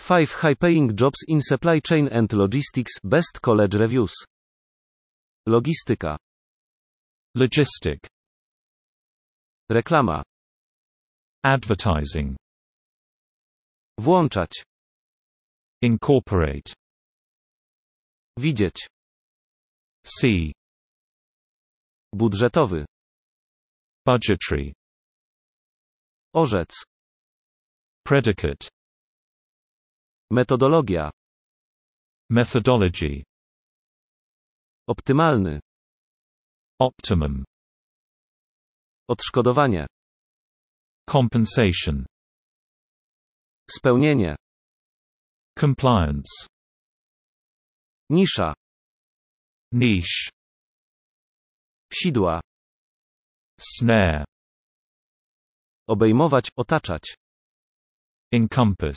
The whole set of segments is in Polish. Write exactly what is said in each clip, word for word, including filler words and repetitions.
five high-paying jobs in supply chain and logistics, best college reviews. Logistyka. Logistic. Reklama. Advertising. Włączać. Incorporate. Widzieć. See. Budżetowy. Budgetary. Orzec. Predicate. Metodologia. Methodology. Optymalny. Optimum. Odszkodowanie. Compensation. Spełnienie. Compliance. Nisza. Niche. Sidła. Snare. Obejmować, otaczać. Encompass.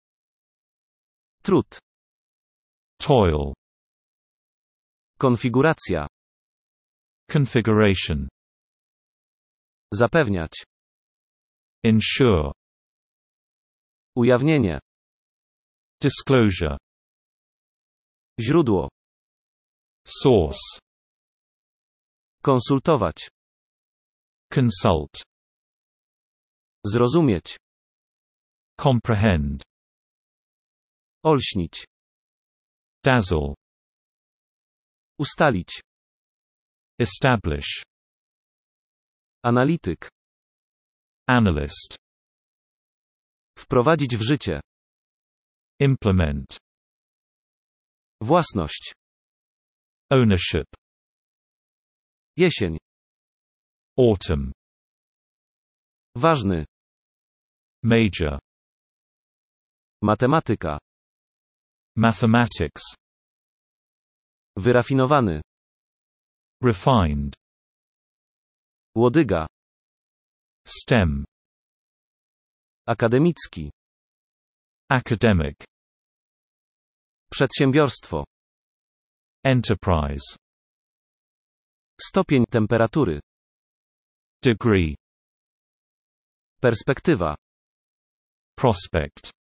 Trud. Toil. Konfiguracja. Configuration. Zapewniać. Ensure. Ujawnienie. Disclosure. Źródło. Source. Konsultować. Consult. Zrozumieć. Comprehend. Olśnić. Dazzle. Ustalić. Establish. Analityk. Analyst. Wprowadzić w życie. Implement. Własność. Ownership. Jesień. Autumn. Ważny. Major. Matematyka. Mathematics. Wyrafinowany. Refined. Łodyga. STEM. Akademicki. Academic. Przedsiębiorstwo. Enterprise. Stopień temperatury. Degree. Perspektywa. Prospect.